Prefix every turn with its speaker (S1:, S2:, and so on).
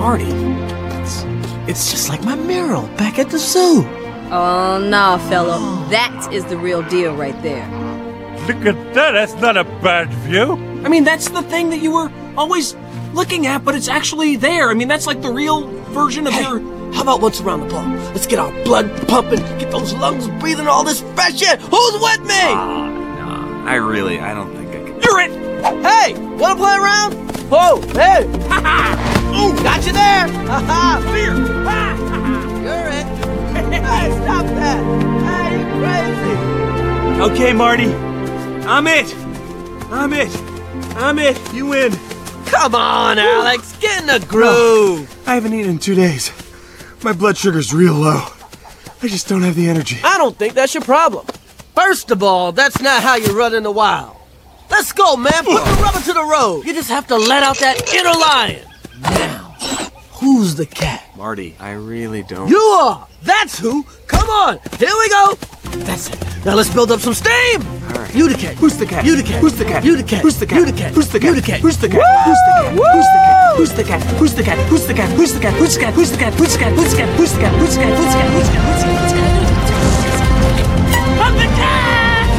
S1: Marty, it's just like my mural back at the zoo.
S2: Oh, nah, fella. That is the real deal right there.
S3: Look at that. That's not a bad view.
S1: I mean, that's the thing that you were always looking at, but it's actually there. I mean, that's like the real version of your...
S4: How about once around the block? Let's get our blood pumping, get those lungs breathing all this fresh air. Who's with me?
S5: No, I don't think I can.
S1: You're it!
S4: Hey, wanna play around? Whoa, hey! Ooh, got you there! Ha-ha, fear! You're it! Hey, stop that! Hey, you crazy!
S3: Okay, Marty. I'm it. You win.
S4: Come on, Alex, get in the groove!
S3: I haven't eaten in 2 days. My blood sugar's real low. I just don't have the energy.
S4: I don't think that's your problem. First of all, that's not how you run in the wild. Let's go, man. Put the rubber to the road. You just have to let out that inner lion. Now, who's the cat?
S5: Marty, I really don't.
S4: You are. That's who. Come on. Here we go. That's it. Now let's build up some steam.
S5: All right.
S4: You the cat.
S3: Who's the cat?
S4: You the cat.
S3: Who's the cat?
S4: You the cat.
S3: Who's the cat?
S4: You the cat.
S3: Who's the cat?
S4: You the cat.
S3: Who's the cat?
S4: Woo!
S3: Who's the cat? Who's the cat? Who's the cat? Who's the cat? Who's the cat? Who's the cat? Who's the cat? Who's the cat? Who's the cat? Who's the cat? Who's the cat? Who's the cat? Who's the cat? Who's the cat? Who's the cat? Who's the cat? Who's the cat? Who's the cat?